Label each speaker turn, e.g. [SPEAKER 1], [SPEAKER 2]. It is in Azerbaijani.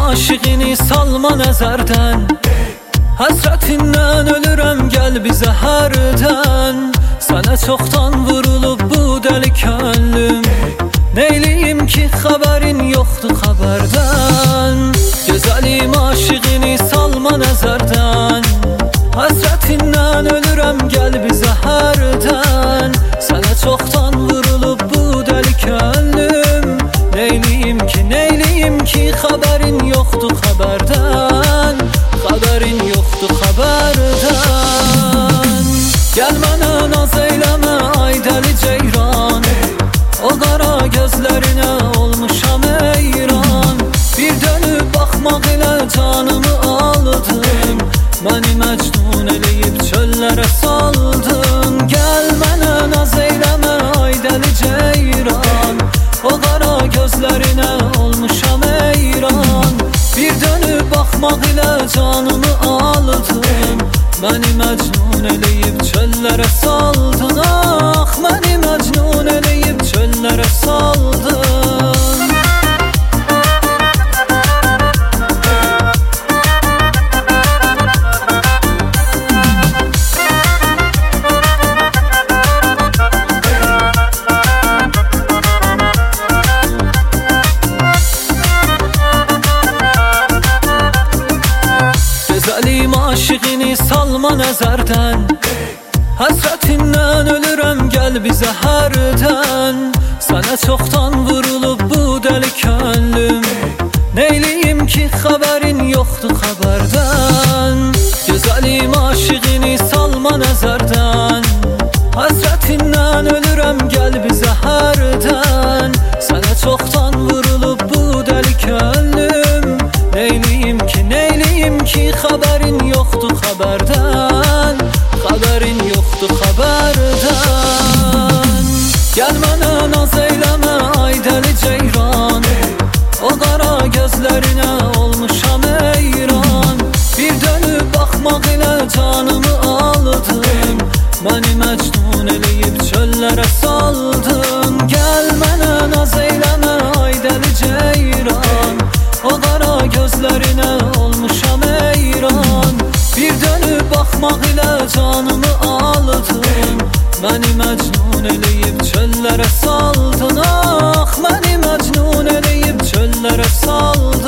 [SPEAKER 1] aşığını salma nəzərdən. Həsrətindən ölürəm, gəl bizə hərdən. Sənə çoxdan vurulub bu dəli könlüm. Neyliyim ki xəbərin yoxdur xəbərdən. Gözəlim aşığını salma nəzərdən. Həsrətindən ölürəm, gəl bizə hərdən. Sənə çoxdan vurulub bu dəli könlüm. Neyliyim ki xəbərin yoxdur xəbərdən. Xəbərin yoxdur xəbərdən. Gəl mənə naz eyləmə ay dəli ceyran. O qara gözlərinə olmuşam heyran. Bir dönüb baxmaq ilə canımı aldım. Məni məcnun eləyib çöllərə saldın. Gəl mənə naz eyləmə ay dəli ceyran. O qara gözlərinə olmuşam heyran. Bir dönüb baxmaq ilə canımı aldım. Məni məcnun eləyib çöllərə saldın. Ah, məni məcnun eləyib çöllərə saldın. Gözəlim aşığını salma nəzərdən. Həsrətindən ölürəm, gəl bizə hərdən. Sənə çoxdan vurulub bu dəli könlüm. Neyliyim ki xəbərin yoxdur xəbərdən. Gözəlim aşığını salma nəzərdən. Həsrətindən ölürəm, gəl bizə hərdən. Sənə çoxdan vurulub bu dəli könlüm. Neyliyim ki xəbərin yoxdur xəbərdən. Xəbərin yoxdur xəbərdən. Gəl mənə naz eyləmə ay dəli ceyran. O qara gözlərinə olmuşam heyran. Bir dönüb baxmaq ilə canımı aldım. Məni məcnun eləyib çöllərə saldın. Gəl mənə naz eyləmə ay dəli ceyran. O qara gözlərinə olmuşam heyran. Bir dönüb baxmaq ilə canımı aldım. Məni məcnun eləyib çöllərə saldın. Ah, məni məcnun eləyib çöllərə saldın.